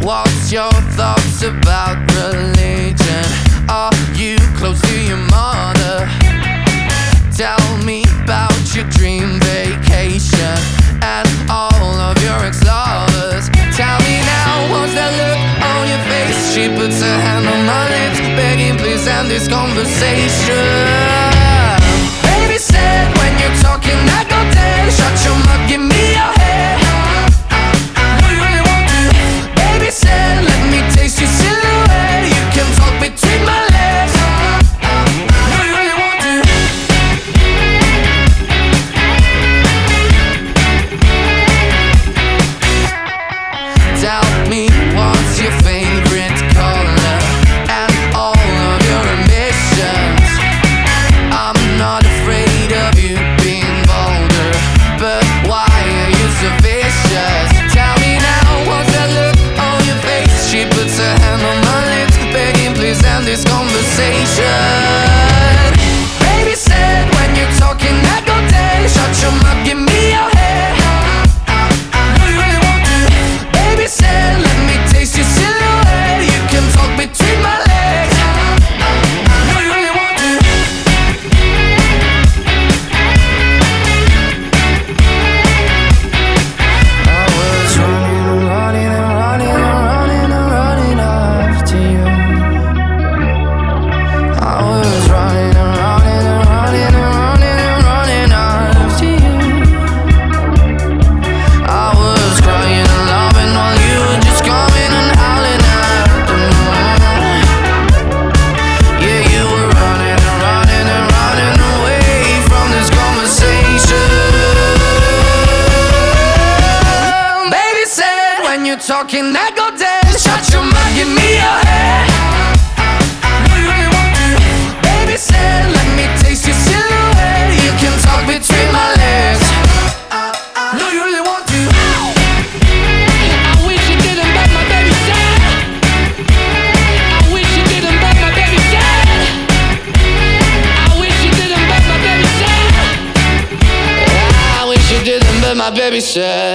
What's your thoughts about religion? Are you close to your mother? Tell me about your dream vacation and all of your ex-lovers. Tell me now, what's that look on your face? She puts her hand on my lips, begging please end this conversation. Baby said when you're talking I go dead. Shut your mouth, give me your head. Do you really want to? Baby said let me taste your silhouette. You can talk between my legs. Do you really want to? Tell me what's your favorite color and all of your ambitions. I'm not afraid of you being bolder, but why are you so vicious? Tell me now, what's that look on your face? She puts her hand on my lips, begging please end this conversation. Baby said when you're talking I go dead. Shut your mouth, give me your head. Do you really want to? Baby said let me taste your silhouette. You can talk between my legs. Do you really want to? I was running and running and running and running and running after you. I was running and running and running and running and running after you. I was crying and loving while you were just coming and howling at the moon. Yeah, you were running and running and running away from this conversation. Baby said when you're talking I go dead. Shut your mouth, give me your head. Do you really want to? Baby said let me taste your silhouette. You can talk between my legs. Do you really want to? I wish you didn't, but my baby said. I wish you didn't, but my baby said. I wish you didn't, but my baby said. I wish you didn't, but my baby said.